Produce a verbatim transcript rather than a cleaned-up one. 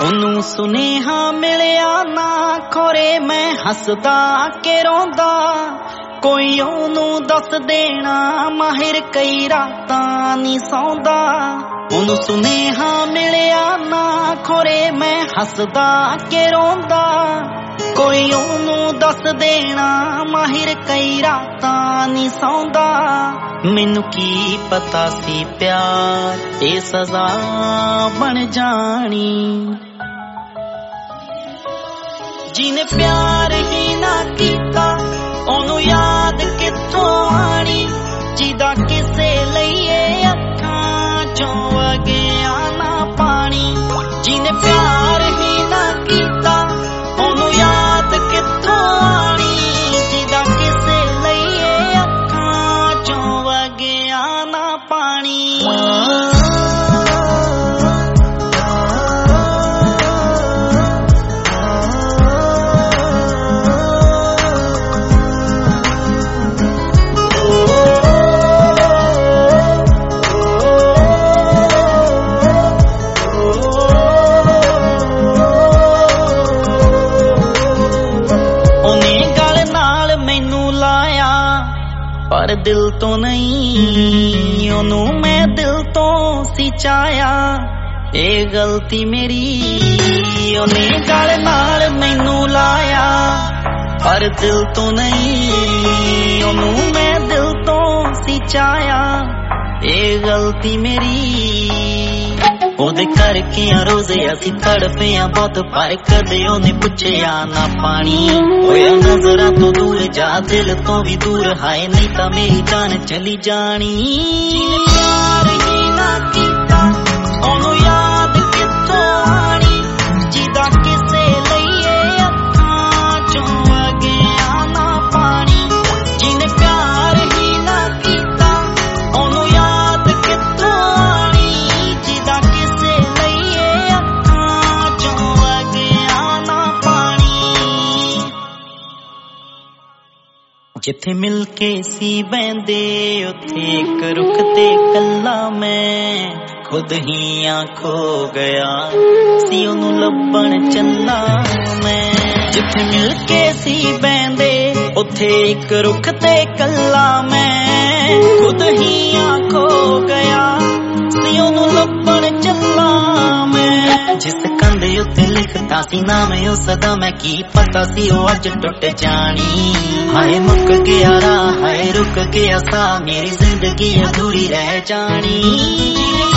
ਉਹਨੂੰ ਸੁਨੇਹਾ ਮਿਲਿਆ ਨਾ ਖੋਰੇ ਮੈਂ ਹੱਸਦਾ ਕਿ ਰੋਂਦਾ ਕੋਈ ਉਹਨੂੰ ਦੱਸ ਦੇਣਾ ਮਾਹਿਰ ਕਈ ਰਾਤਾਂ ਨੀ ਸੌਂਦਾ ਉਹਨੂੰ ਸੁਨੇਹਾ ਮਿਲਿਆ ਨਾ ਖੋਰੇ ਮੈਂ ਹੱਸਦਾ ਕਿ ਰੋਂਦਾ ਕੋਈ ਉਹਨੂੰ ਦੱਸ ਦੇਣਾ ਮਾਹਿਰ ਕਈ ਰਾਤਾਂ ਨੀ ਸੌਂਦਾ ਮੈਨੂੰ ਕੀ ਪਤਾ ਸੀ ਪਿਆਰ ਇਹ ਸਜ਼ਾ ਬਣ ਜਾਣੀ ਜਿਹਨੇ ਪਿਆਰ ਹੀ ਨਾ ਕੀਤਾ ਉਹਨੂੰ ਯਾਦ ਕਿੱਥੋਂ ਆਣੀ ਜਿਹਦਾ ਕਿਸੇ ਲਈ ਇਹ ਅੱਖਾਂ ਚੋਂ ਵਗਿਆ ਨਾ ਪਾਣੀ ਜਿਹਨੇ ਪਿਆਰ ਹੀ ਨਾ ਕੀਤਾ ਉਹਨੂੰ ਯਾਦ ਕਿੱਥੋਂ ਆਣੀ ਜਿਹਦਾ ਕਿਸੇ ਲਈ ਇਹ ਅੱਖਾਂ ਚੋਂ ਵਗਿਆ ਨਾ ਪਾਣੀ ਪਰ ਦਿਲ ਤੋਂ ਨਹੀਂ ਉਹਨੂੰ ਮੈਂ ਦਿਲ ਤੋਂ ਸੀ ਚਾਹਿਆ ਇਹ ਗਲਤੀ ਮੇਰੀ ਉਹਨੇ ਗਲ ਨਾਲ ਮੈਨੂੰ ਲਾਇਆ ਪਰ ਦਿਲ ਤੋਂ ਨਹੀਂ ਉਹਨੂੰ ਮੈਂ ਦਿਲ ਤੋਂ ਸੀ ਚਾਹਿਆ ਇਹ ਗਲਤੀ ਮੇਰੀ ਉਹਦੇ ਕਰਕੇ ਆ ਰੋਜ਼ ਅਸੀਂ ਤੜਪੇ ਆ ਬਹੁਤ ਪਰ ਕਦੇ ਉਹਨੇ ਪੁੱਛਿਆ ਨਾ ਪਾਣੀ ਹੋਇਆ ਨਜ਼ਰਾਂ ਤੋਂ ਦੂਰ ਜਾ ਦਿਲ ਤੋਂ ਵੀ ਦੂਰ ਹਾਏ ਨਹੀਂ ਤਾਂ ਮੇਰੀ ਜਾਨ ਚਲੀ ਜਾਣੀ ਜਿਹਨੇ ਪਿਆਰ ਹੀ ਨਾ ਕੀਤਾ ਉਹਨੂੰ ਯਾਦ ਕਿੱਥੋਂ ਆਣੀ ਜਿਹਦਾ ਕਿਸੇ ਲਈ ਇਹ ਅੱਖਾਂ ਚੋਂ ਵਗਿਆ ਨਾ ਪਾਣੀ ਜਿਹਨੇ ਪਿਆਰ ਹੀ ਨਾ ਕੀਤਾ ਉਹਨੂੰ ਯਾਦ ਕਿੱਥੋਂ ਆਣੀ ਜਿਹਦਾ ਕਿਸੇ ਲਈ ਇਹ ਅੱਖਾਂ ਚੋਂ ਵਗਿਆ ਨਾ ਪਾਣੀ ਜਿੱਥੇ ਮਿਲ ਕੇ ਸੀ ਬਹਿੰਦੇ ਉੱਥੇ ਇੱਕ ਰੁੱਖ ਤੇ ਕੱਲਾ ਮੈਂ ਖੁਦ ਹੀ ਆ ਖੋ ਗਿਆ ਸੀ ਉਹਨੂੰ ਲੱਭਣ ਚੱਲਾ ਮੈਂ ਜਿੱਥੇ ਮਿਲ ਕੇ ਸੀ ਬਹਿੰਦੇ ਉੱਥੇ ਇੱਕ ਰੁੱਖ ਤੇ ਕੱਲਾ ਮੈਂ ਖੁਦ ਹੀ ਆ ਖੋ ਗਿਆ ਸੀ ਉਹਨੂੰ ਲੱਭਣ ਚੱਲਾ ਮੈਂ ਜਿਸ ਕੰਧ ਉੱਤੇ ਲਿਖਤਾ ਸੀ ਨਾਮ ਉਸ ਦਾ ਮੈਂ ਕੀ ਪਤਾ ਸੀ ਉਹ ਅੱਜ ਟੁੱਟ ਜਾਣੀ ਹਾਏ ਮੁੱਕ ਗਿਆ ਰਾਹ ਹਾਏ ਰੁਕ ਗਿਆ ਸਾਹ ਮੇਰੀ ਜ਼ਿੰਦਗੀ ਅਧੂਰੀ ਰਹਿ ਜਾਣੀ